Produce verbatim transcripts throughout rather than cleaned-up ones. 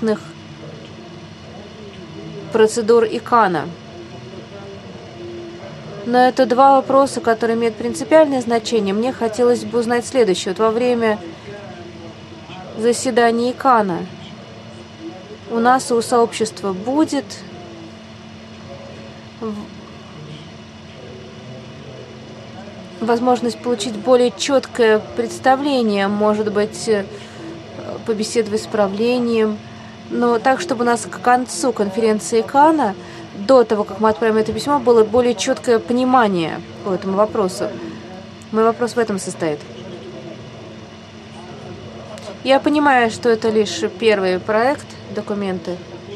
различных процедур ИКАНа. Но это два вопроса, которые имеют принципиальное значение. Мне хотелось бы узнать следующее. Вот во время заседания ИКАНа у нас и у сообщества будет возможность получить более четкое представление, может быть, побеседовать с правлением, но так, чтобы у нас к концу конференции ИКАНа, до того, как мы отправим это письмо, было более четкое понимание по этому вопросу. Мой вопрос в этом состоит. Я понимаю, что это лишь первый проект документы.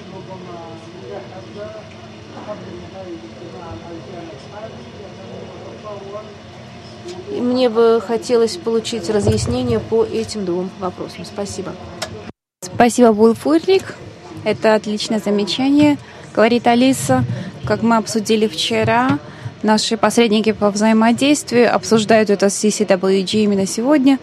И мне бы хотелось получить разъяснение по этим двум вопросам. Спасибо. Спасибо, Булфурник. Это отличное замечание, говорит Алиса. Как мы обсудили вчера, наши посредники по взаимодействию обсуждают это с си си дабл ю джи именно сегодня.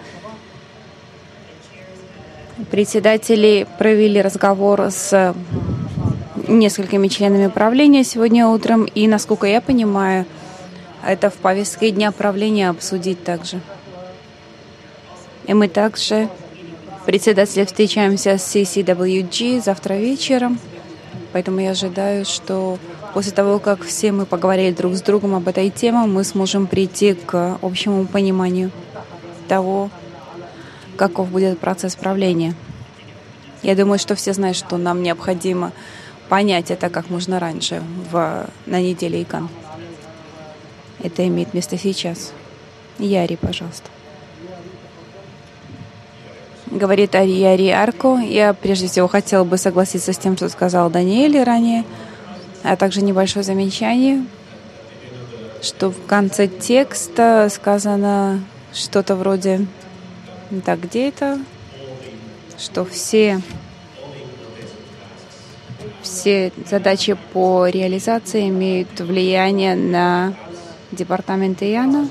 Председатели провели разговор с несколькими членами правления сегодня утром, и, насколько я понимаю, это в повестке дня правления обсудить также. И мы также, председатели, встречаемся с си си дабл ю джи завтра вечером, поэтому я ожидаю, что после того, как все мы поговорили друг с другом об этой теме, мы сможем прийти к общему пониманию того, каков будет процесс правления. Я думаю, что все знают, что нам необходимо понять это как можно раньше в, на неделе ИКАН. Это имеет место сейчас. Яри, пожалуйста. Говорит Яри Арко. Я прежде всего хотела бы согласиться с тем, что сказал Даниэль ранее, а также небольшое замечание, что в конце текста сказано что-то вроде «Так, где это?» что все, все задачи по реализации имеют влияние на департамент ИАНа.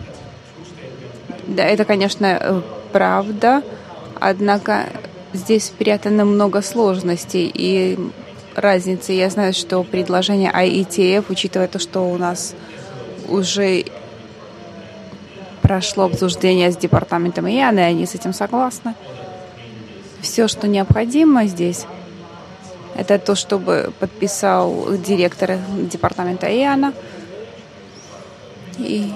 Да, это, конечно, правда, однако здесь спрятано много сложностей и разницы. Я знаю, что предложение ай и ти эф, учитывая то, что у нас уже прошло обсуждение с департаментом ИАНа, и они с этим согласны. Все, что необходимо здесь, это то, чтобы подписал директор департамента ИАНа и,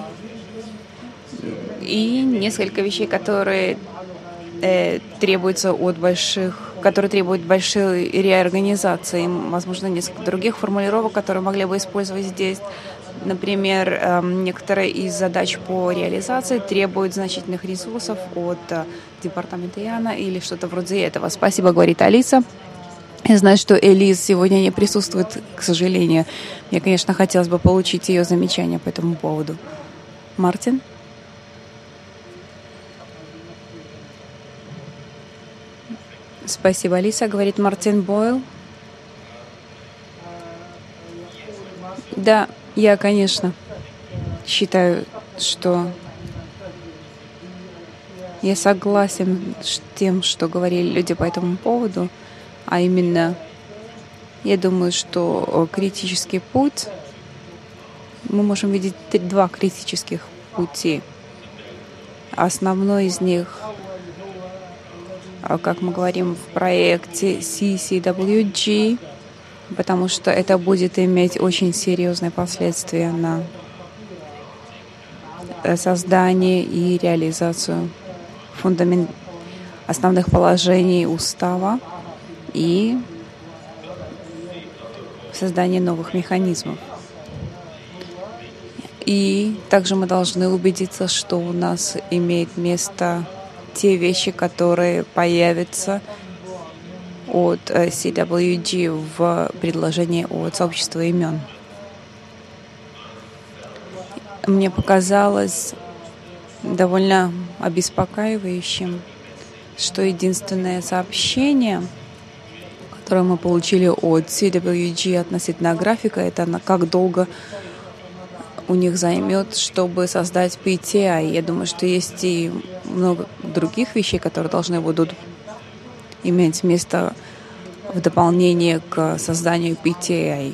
и несколько вещей, которые э, требуются от больших, которые требуют большой реорганизации. Возможно, несколько других формулировок, которые могли бы использовать здесь. Например, некоторые из задач по реализации требуют значительных ресурсов от департамента ИАНа или что-то вроде этого. Спасибо, говорит Алиса. Я знаю, что Элиз сегодня не присутствует, к сожалению. Мне, конечно, хотелось бы получить ее замечания по этому поводу. Мартин? Спасибо, Алиса, говорит Мартин Бойл. Да, я, конечно, считаю, что я согласен с тем, что говорили люди по этому поводу, а именно, я думаю, что критический путь, мы можем видеть два критических пути. Основной из них, как мы говорим в проекте си си дабл ю джи, потому что это будет иметь очень серьезные последствия на создание и реализацию фундамент основных положений устава и создание новых механизмов. И также мы должны убедиться, что у нас имеет место те вещи, которые появятся от си дабл ю джи в предложении от сообщества имен. Мне показалось довольно обеспокаивающим, что единственное сообщение, которое мы получили от си дабл ю джи относительно графика, это на как долго у них займет, чтобы создать пи ти ай. Я думаю, что есть и много других вещей, которые должны будут иметь место в дополнение к созданию пи ти эй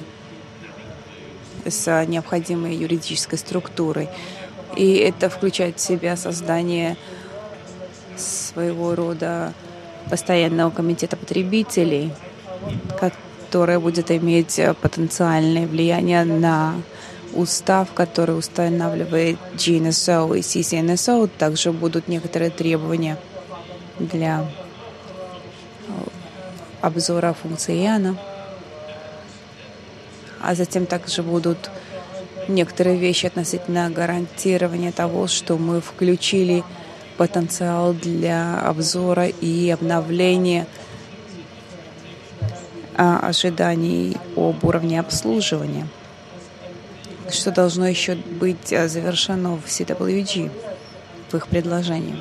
с необходимой юридической структурой. И это включает в себя создание своего рода постоянного комитета потребителей, который будет иметь потенциальное влияние на устав, который устанавливает джи эн эс о и си си эн эс о. Также будут некоторые требования для обзора функции ИАНа. А затем также будут некоторые вещи относительно гарантирования того, что мы включили потенциал для обзора и обновления ожиданий об уровне обслуживания, что должно еще быть завершено в си дабл ю джи, в их предложении.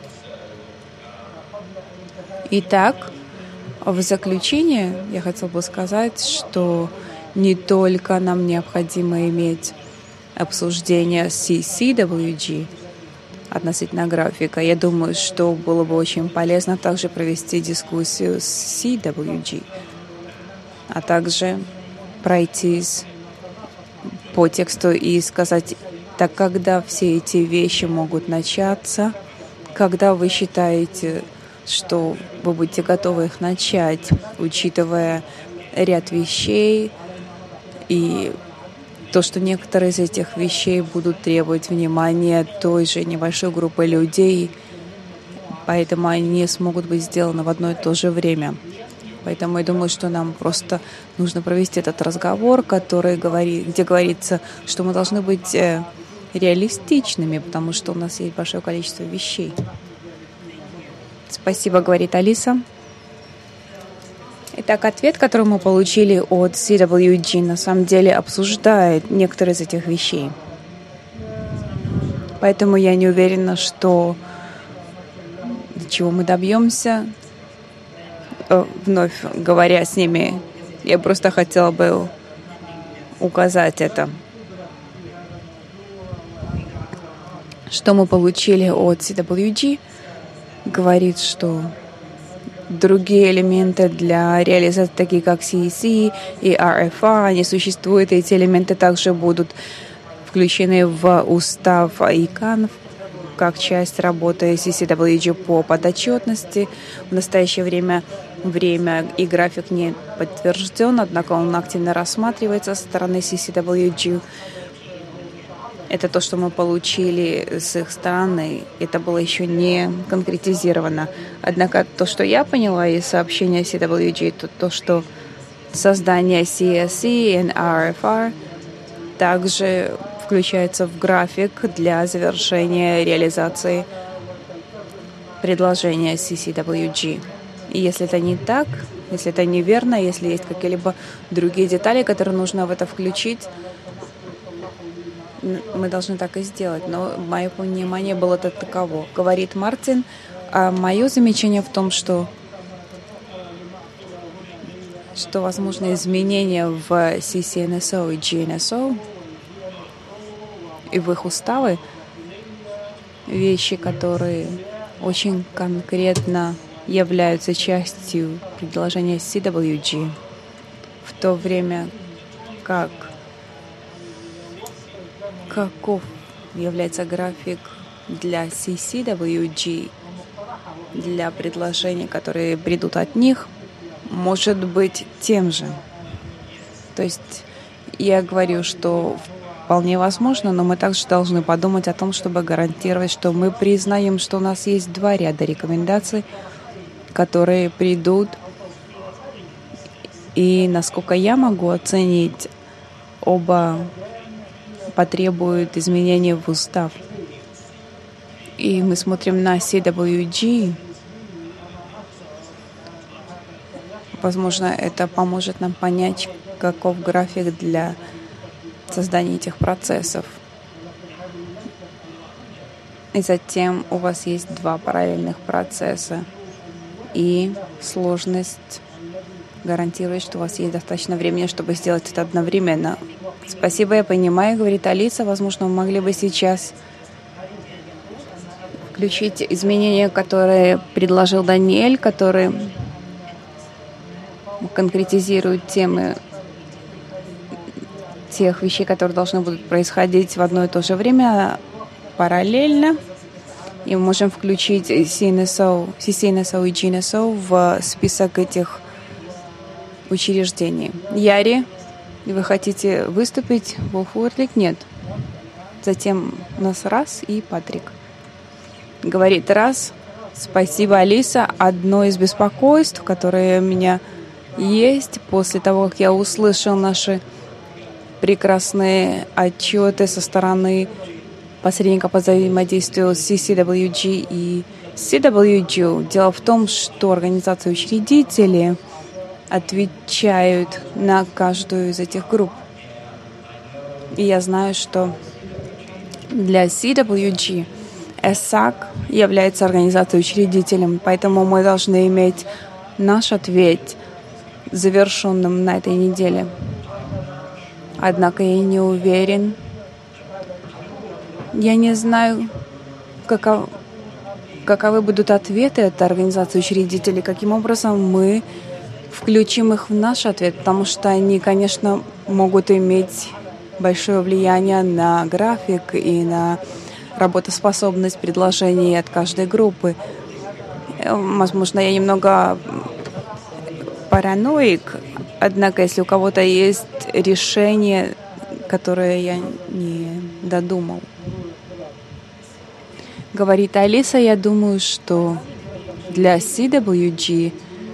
Итак, в заключение я хотела бы сказать, что не только нам необходимо иметь обсуждение с си дабл ю джи относительно графика. Я думаю, что было бы очень полезно также провести дискуссию с си дабл ю джи, а также пройтись по тексту и сказать, так когда все эти вещи могут начаться, когда вы считаете, что вы будете готовы их начать, учитывая ряд вещей и то, что некоторые из этих вещей будут требовать внимания той же небольшой группы людей, поэтому они не смогут быть сделаны в одно и то же время. Поэтому я думаю, что нам просто нужно провести этот разговор, который говорит, где говорится, что мы должны быть реалистичными, потому что у нас есть большое количество вещей. Спасибо, говорит Алиса. Итак, ответ, который мы получили от си дабл ю джи, на самом деле обсуждает некоторые из этих вещей. Поэтому я не уверена, что до чего мы добьемся. Вновь говоря с ними, я просто хотела бы указать это. Что мы получили от си дабл ю джи, говорит, что другие элементы для реализации, такие как си и си и ар эф ар, они существуют, и эти элементы также будут включены в устав ИКАН как часть работы си дабл ю джи по подотчетности. В настоящее время время и график не подтвержден, однако он активно рассматривается со стороны си дабл ю джи. Это то, что мы получили с их стороны. Это было еще не конкретизировано. Однако то, что я поняла из сообщения си дабл ю джи, это то, что создание си эс си и ар эф ар также включается в график для завершения реализации предложения си дабл ю джи. И если это не так, если это неверно, если есть какие-либо другие детали, которые нужно в это включить, мы должны так и сделать. Но мое понимание было таково. Говорит Мартин, а мое замечание в том, что, что возможны изменения в си си эн эс о и джи эн эс о и в их уставы, вещи, которые очень конкретно являются частью предложения си дабл ю джи, в то время как каков является график для си дабл ю джи, для предложений, которые придут от них, может быть тем же. То есть я говорю, что вполне возможно, но мы также должны подумать о том, чтобы гарантировать, что мы признаем, что у нас есть два ряда рекомендаций, которые придут, и насколько я могу оценить, оба потребуют изменения в устав. И мы смотрим на си дабл ю джи. Возможно, это поможет нам понять, каков график для создания этих процессов. И затем у вас есть два параллельных процесса. И сложность гарантирует, что у вас есть достаточно времени, чтобы сделать это одновременно. Спасибо, я понимаю, говорит Алиса. Возможно, мы могли бы сейчас включить изменения, которые предложил Даниэль, которые конкретизируют темы тех вещей, которые должны будут происходить в одно и то же время параллельно. И мы можем включить си эн эс о, си си эн эс о и джи эн эс о в список этих учреждений. Яри, вы хотите выступить? Волфуэрлик? Нет. Затем у нас Раз и Патрик. Говорит Раз. Спасибо, Алиса. Одно из беспокойств, которое у меня есть после того, как я услышал наши прекрасные отчеты со стороны посредника по взаимодействию с си си дабл ю джи и си дабл ю джи. Дело в том, что организации-учредители отвечают на каждую из этих групп. И я знаю, что для си дабл ю джи эсак является организацией-учредителем, поэтому мы должны иметь наш ответ завершенным на этой неделе. Однако я не уверен. Я не знаю, каков, каковы будут ответы от организации-учредителей, каким образом мы включим их в наш ответ, потому что они, конечно, могут иметь большое влияние на график и на работоспособность предложений от каждой группы. Возможно, я немного параноик, однако, если у кого-то есть решение, которое я не додумал. Говорит Алиса, я думаю, что для си дабл ю джи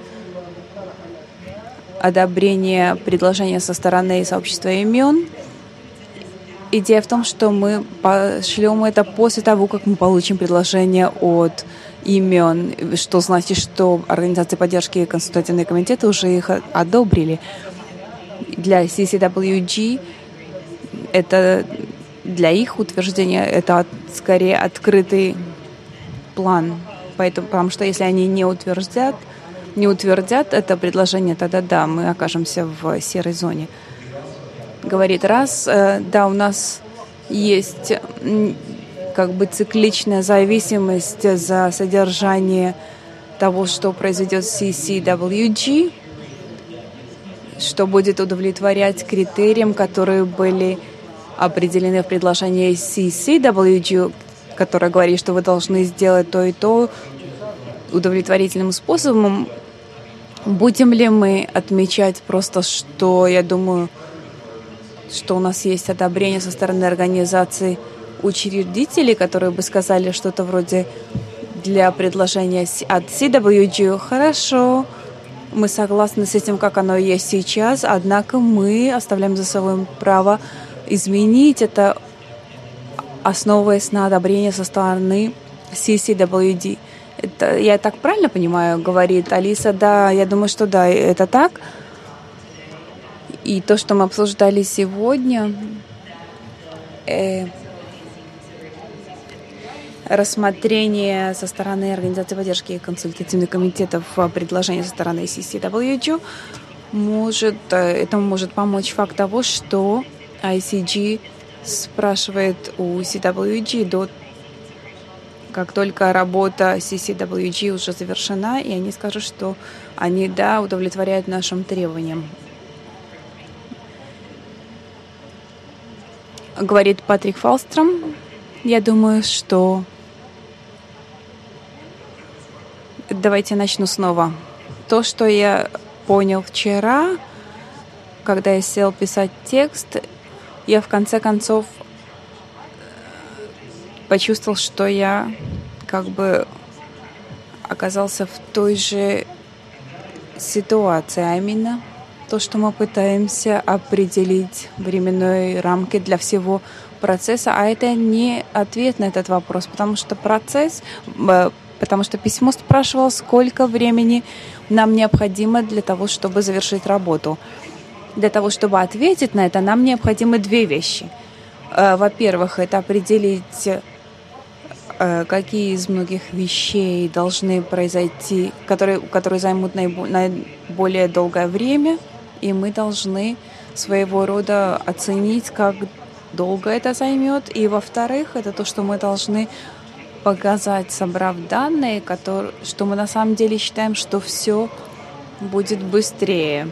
одобрение предложения со стороны сообщества имен. Идея в том, что мы пошлем это после того, как мы получим предложение от имен, что значит, что организации поддержки и консультативные комитеты уже их одобрили. Для си си дабл ю джи это для их утверждения это скорее открытый план. Поэтому, потому что если они не утвердят, не утвердят это предложение, тогда да, мы окажемся в серой зоне. Говорит Раз, да, у нас есть как бы цикличная зависимость за содержание того, что произойдет с си си дабл ю джи, что будет удовлетворять критериям, которые были определены в предложении си си дабл ю джи, которое говорит, что вы должны сделать то и то удовлетворительным способом. Будем ли мы отмечать просто, что, я думаю, что у нас есть одобрение со стороны организаций учредителей, которые бы сказали что-то вроде для предложения от си дабл ю джи. Хорошо, мы согласны с этим, как оно есть сейчас, однако мы оставляем за собой право изменить это, основываясь на одобрении со стороны си си дабл ю джи. Это, я так правильно понимаю, говорит Алиса? Да, я думаю, что да, это так. И то, что мы обсуждали сегодня, э, рассмотрение со стороны Организации поддержки и консультативных комитетов предложения со стороны си си дабл ю джи, может, этому может помочь факт того, что ай си джи спрашивает у си дабл ю джи до как только работа си си дабл ю джи уже завершена, и они скажут, что они, да, удовлетворяют нашим требованиям. Говорит Патрик Фалстром, я думаю, что... Давайте начну снова. То, что я понял вчера, когда я сел писать текст, я в конце концов почувствовал, что я как бы оказался в той же ситуации, а именно то, что мы пытаемся определить временные рамки для всего процесса, а это не ответ на этот вопрос, потому что процесс, потому что письмо спрашивало, сколько времени нам необходимо для того, чтобы завершить работу. Для того, чтобы ответить на это, нам необходимы две вещи. Во-первых, это определить, какие из многих вещей должны произойти, которые, которые займут наиболее долгое время, и мы должны своего рода оценить, как долго это займет. И, во-вторых, это то, что мы должны показать, собрав данные, которые, что мы на самом деле считаем, что все будет быстрее.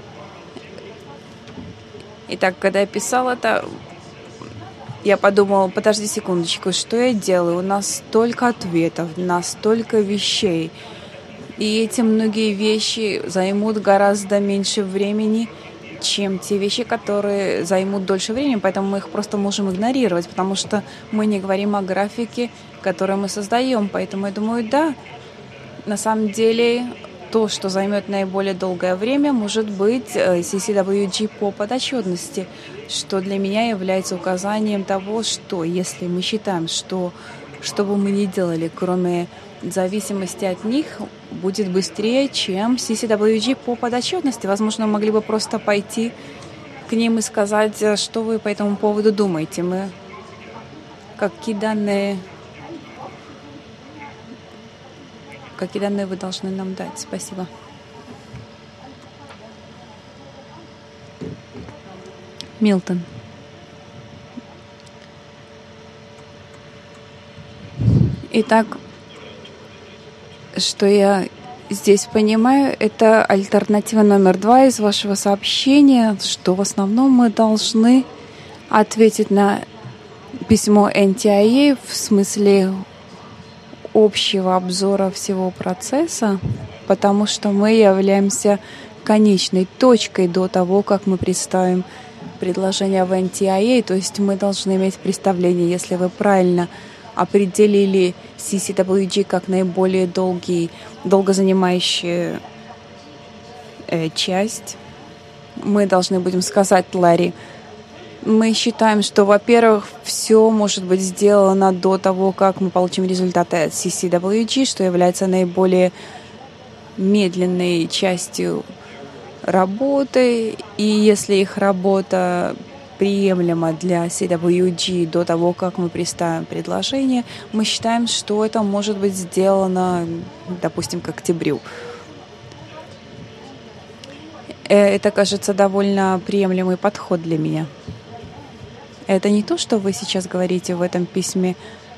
Итак, когда я писал это, я подумала, подожди секундочку, что я делаю? У нас столько ответов, у нас столько вещей. И эти многие вещи займут гораздо меньше времени, чем те вещи, которые займут дольше времени, поэтому мы их просто можем игнорировать, потому что мы не говорим о графике, который мы создаем. Поэтому я думаю, да, на самом деле то, что займет наиболее долгое время, может быть си си дабл ю джи по подотчетности, что для меня является указанием того, что если мы считаем, что что бы мы ни делали, кроме зависимости от них, будет быстрее, чем си си дабл ю джи по подотчетности. Возможно, мы могли бы просто пойти к ним и сказать, что вы по этому поводу думаете. Мы какие данные, какие данные вы должны нам дать? Спасибо. Милтон. Итак, что я здесь понимаю, это альтернатива номер два из вашего сообщения, что в основном мы должны ответить на письмо эн ти ай эй в смысле общего обзора всего процесса, потому что мы являемся конечной точкой до того, как мы представим предложение в эн ти ай эй, то есть мы должны иметь представление, если вы правильно определили си си дабл ю джи как наиболее долгий, долго занимающую э, часть, мы должны будем сказать Ларри, мы считаем, что, во-первых, все может быть сделано до того, как мы получим результаты от си си дабл ю джи, что является наиболее медленной частью работы, и если их работа приемлемо для си дабл ю джи до того, как мы представим предложение, мы считаем, что это может быть сделано, допустим, к октябрю. Это, кажется, довольно приемлемый подход для меня. Это не то, что вы сейчас говорите в этом письме.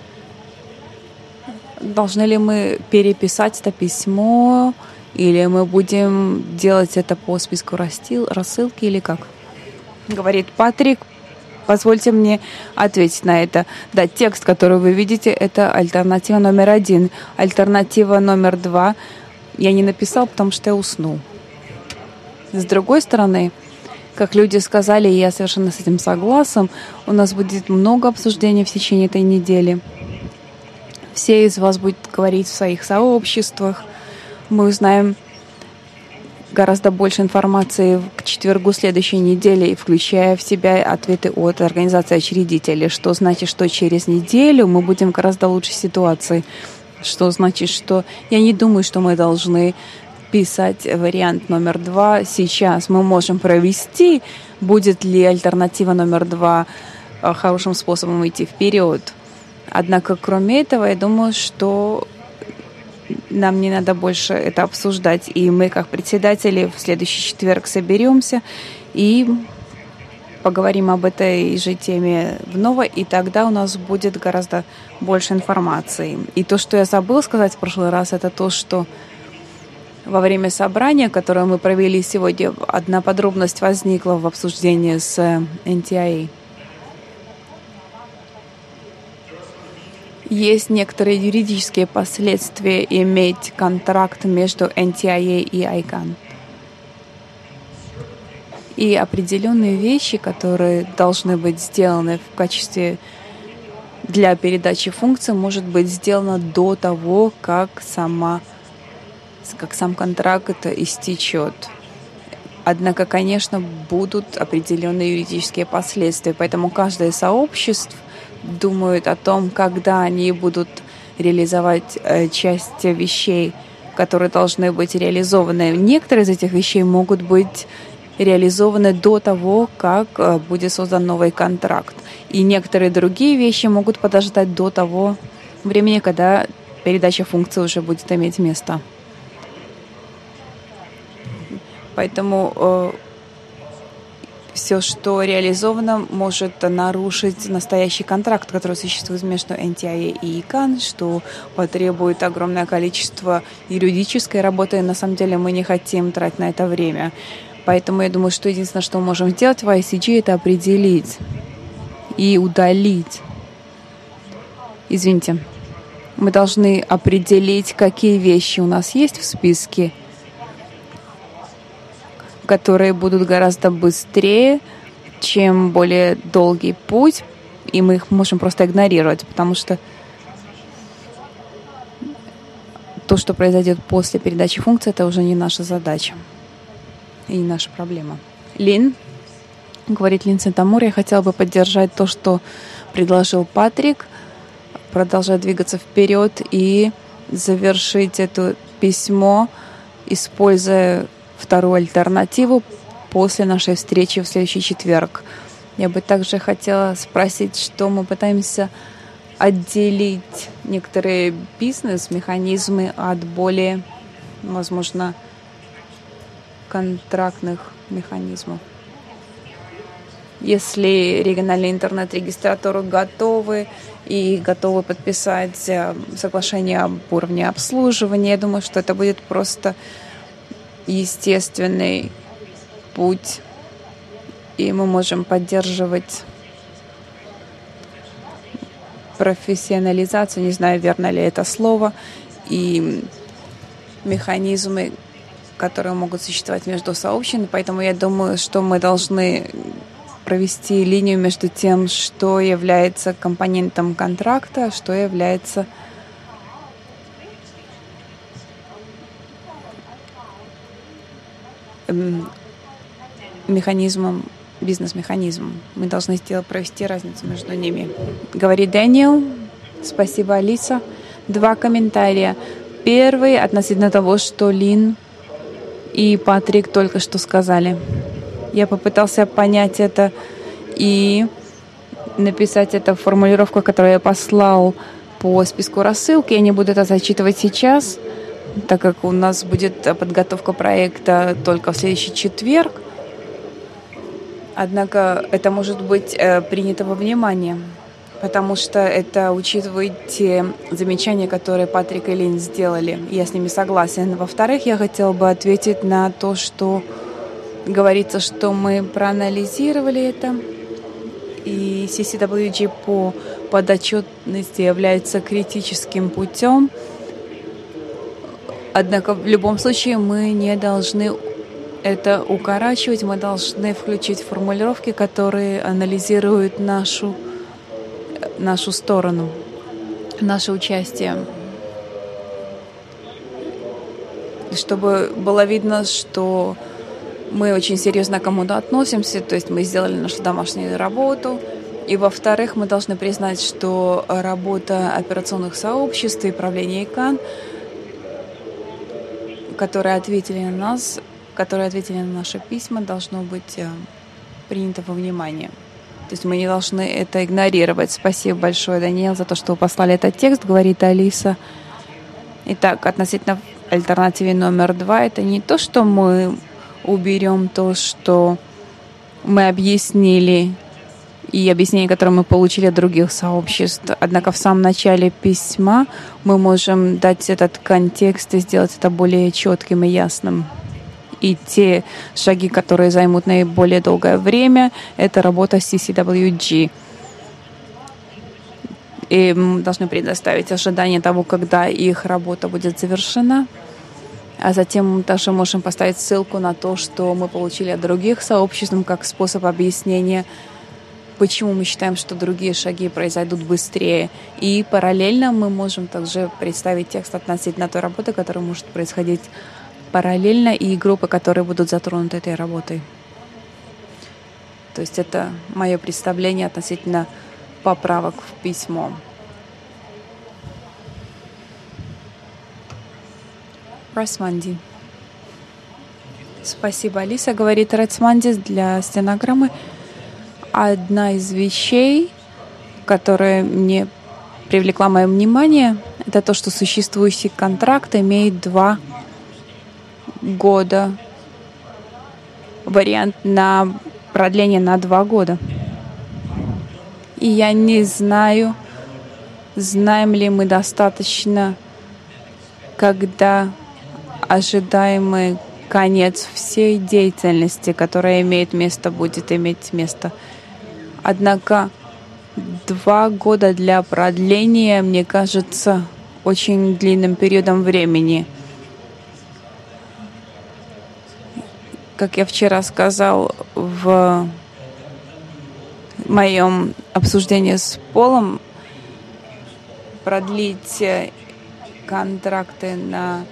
Должны ли мы переписать это письмо, или мы будем делать это по списку рассылки, или как? Говорит Патрик, позвольте мне ответить на это. Да, текст, который вы видите, это альтернатива номер один. Альтернатива номер два я не написал, потому что я уснул. С другой стороны, как люди сказали, и я совершенно с этим согласен, у нас будет много обсуждений в течение этой недели. Все из вас будут говорить в своих сообществах. Мы узнаем гораздо больше информации к четвергу следующей недели, включая в себя ответы от организации учредителей, что значит, что через неделю мы будем в гораздо лучшей ситуации. Что значит, что я не думаю, что мы должны писать вариант номер два сейчас. Мы можем провести, будет ли альтернатива номер два хорошим способом идти вперед. Однако, кроме этого, я думаю, что нам не надо больше это обсуждать. И мы, как председатели, в следующий четверг соберемся и поговорим об этой же теме вновь, и тогда у нас будет гораздо больше информации. И то, что я забыла сказать в прошлый раз, это то, что во время собрания, которое мы провели сегодня, одна подробность возникла в обсуждении с эн ти ай эй. Есть некоторые юридические последствия иметь контракт между эн ти ай эй и айкан. И определенные вещи, которые должны быть сделаны в качестве для передачи функций, может быть сделано до того, как сама, как сам контракт истечет. Однако, конечно, будут определенные юридические последствия, поэтому каждое из сообществ думают о том, когда они будут реализовать э, часть вещей, которые должны быть реализованы. Некоторые из этих вещей могут быть реализованы до того, как э, будет создан новый контракт. И некоторые другие вещи могут подождать до того времени, когда передача функции уже будет иметь место. Поэтому э, все, что реализовано, может нарушить настоящий контракт, который существует между эн ти ай и ИКАН, что потребует огромное количество юридической работы. На самом деле мы не хотим тратить на это время. Поэтому я думаю, что единственное, что мы можем сделать в ай си джи, это определить и удалить. Извините. Мы должны определить, какие вещи у нас есть в списке, которые будут гораздо быстрее, чем более долгий путь, и мы их можем просто игнорировать, потому что то, что произойдет после передачи функции, это уже не наша задача и не наша проблема. Лин, говорит Лин Сентамур, я хотела бы поддержать то, что предложил Патрик, продолжать двигаться вперед и завершить это письмо, используя вторую альтернативу после нашей встречи в следующий четверг. Я бы также хотела спросить, что мы пытаемся отделить некоторые бизнес-механизмы от более, возможно, контрактных механизмов. Если региональные интернет-регистраторы готовы и готовы подписать соглашение об уровне обслуживания, я думаю, что это будет просто естественный путь, и мы можем поддерживать профессионализацию, не знаю, верно ли это слово, и механизмы, которые могут существовать между сообществами. Поэтому я думаю, что мы должны провести линию между тем, что является компонентом контракта, что является механизмом, бизнес-механизмом. Мы должны сделать, провести разницу между ними. Говорит Дэниел. Спасибо, Алиса. Два комментария. Первый относительно того, что Лин и Патрик только что сказали. Я попытался понять это и написать это в формулировку, которую я послал по списку рассылки. Я не буду это зачитывать сейчас, так как у нас будет подготовка проекта только в следующий четверг. Однако это может быть э, принято во внимание, потому что это учитывает те замечания, которые Патрик и Лин сделали. Я с ними согласен. Во-вторых, я хотела бы ответить на то, что говорится, что мы проанализировали это, и си си дабл ю джи по подотчетности является критическим путем. Однако в любом случае мы не должны это укорачивать, мы должны включить формулировки, которые анализируют нашу, нашу сторону, наше участие. Чтобы было видно, что мы очень серьезно к кому-то относимся, то есть мы сделали нашу домашнюю работу. И, во-вторых, мы должны признать, что работа операционных сообществ и правления ИКАН, которые ответили на нас, которые ответили на наши письма, должно быть принято во внимание. То есть мы не должны это игнорировать. Спасибо большое, Даниэл, за то, что вы послали этот текст, говорит Алиса. Итак, относительно альтернативы номер два, это не то, что мы уберем то, что мы объяснили, и объяснение, которое мы получили от других сообществ. Однако в самом начале письма мы можем дать этот контекст и сделать это более четким и ясным. И те шаги, которые займут наиболее долгое время, это работа си си дабл ю джи. И мы должны предоставить ожидание того, когда их работа будет завершена. А затем мы также можем поставить ссылку на то, что мы получили от других сообществ, как способ объяснения, почему мы считаем, что другие шаги произойдут быстрее. И параллельно мы можем также представить текст относительно той работы, которая может происходить параллельно, и группы, которые будут затронуты этой работой. То есть это мое представление относительно поправок в письмо. Рацманди. Спасибо, Алиса. Говорит Рацманди для стенограммы. Одна из вещей, которая мне привлекла мое внимание, это то, что существующий контракт имеет два года. Вариант на продление на два года. И я не знаю, знаем ли мы достаточно, когда ожидаемый конец всей деятельности, которая имеет место, будет иметь место. Однако два года для продления, мне кажется, очень длинным периодом времени. Как я вчера сказал в моем обсуждении с Полом, продлить контракты на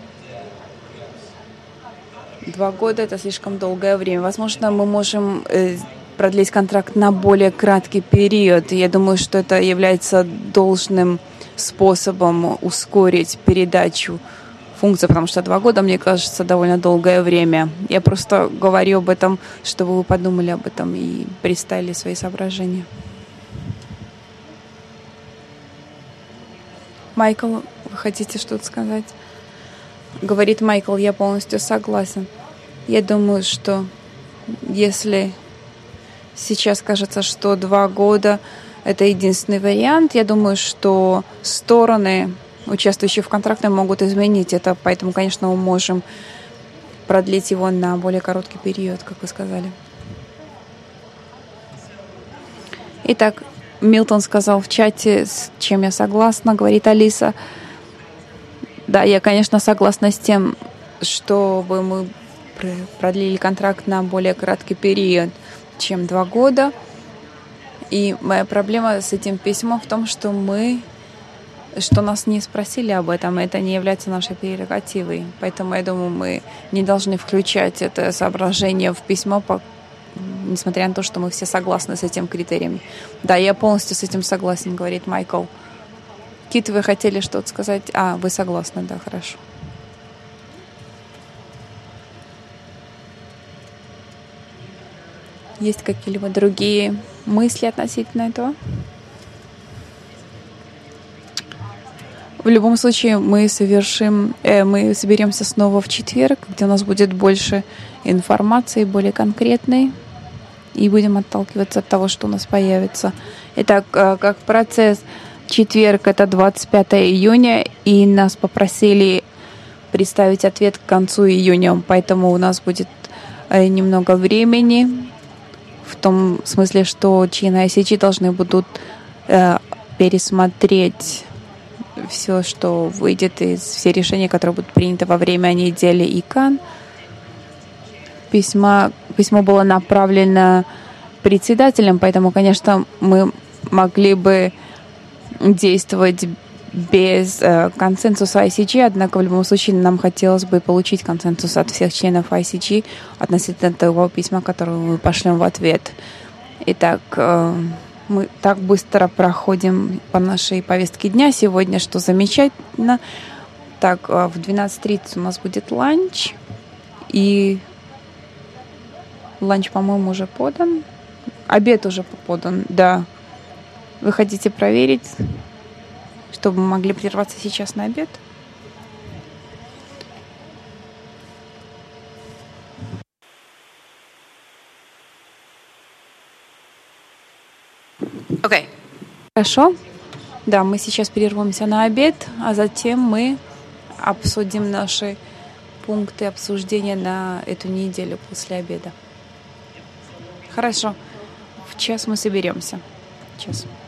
два года — это слишком долгое время. Возможно, мы можем продлить контракт на более краткий период. Я думаю, что это является должным способом ускорить передачу функций, потому что два года, мне кажется, довольно долгое время. Я просто говорю об этом, чтобы вы подумали об этом и представили свои соображения. Майкл, вы хотите что-то сказать? Говорит Майкл, я полностью согласен. Я думаю, что если сейчас кажется, что два года — это единственный вариант, я думаю, что стороны, участвующие в контракте, могут изменить это. Поэтому, конечно, мы можем продлить его на более короткий период, как вы сказали. Итак, Милтон сказал в чате, с чем я согласна, говорит Алиса. Да, я, конечно, согласна с тем, чтобы мы продлили контракт на более краткий период, чем два года. И моя проблема с этим письмом в том, что мы, что нас не спросили об этом, и это не является нашей прерогативой. Поэтому, я думаю, мы не должны включать это соображение в письмо, по несмотря на то, что мы все согласны с этим критерием. Да, я полностью с этим согласен, говорит Майкл. Кит, вы хотели что-то сказать? А, вы согласны, да, хорошо. Есть какие-либо другие мысли относительно этого? В любом случае, мы совершим, э, мы соберемся снова в четверг, где у нас будет больше информации, более конкретной, и будем отталкиваться от того, что у нас появится. Итак, э, как процесс, четверг — это двадцать пятое июня, и нас попросили представить ответ к концу июня, поэтому у нас будет э, немного времени, в том смысле, что члены ай си джи должны будут э, пересмотреть все, что выйдет из все решения, которые будут приняты во время недели ИКАН. Письмо, письмо было направлено председателем, поэтому, конечно, мы могли бы действовать без э, консенсуса ай си джи, однако в любом случае нам хотелось бы получить консенсус от всех членов ай си джи относительно того письма, которое мы пошлем в ответ. Итак, э, мы так быстро проходим по нашей повестке дня сегодня, что замечательно. Так, э, в двенадцать тридцать у нас будет ланч, и ланч, по-моему, уже подан. Обед уже подан, да. Вы хотите проверить, чтобы мы могли прерваться сейчас на обед? Окей. Okay. Хорошо. Да, мы сейчас прервемся на обед, а затем мы обсудим наши пункты обсуждения на эту неделю после обеда. Хорошо. В час мы соберемся. Час.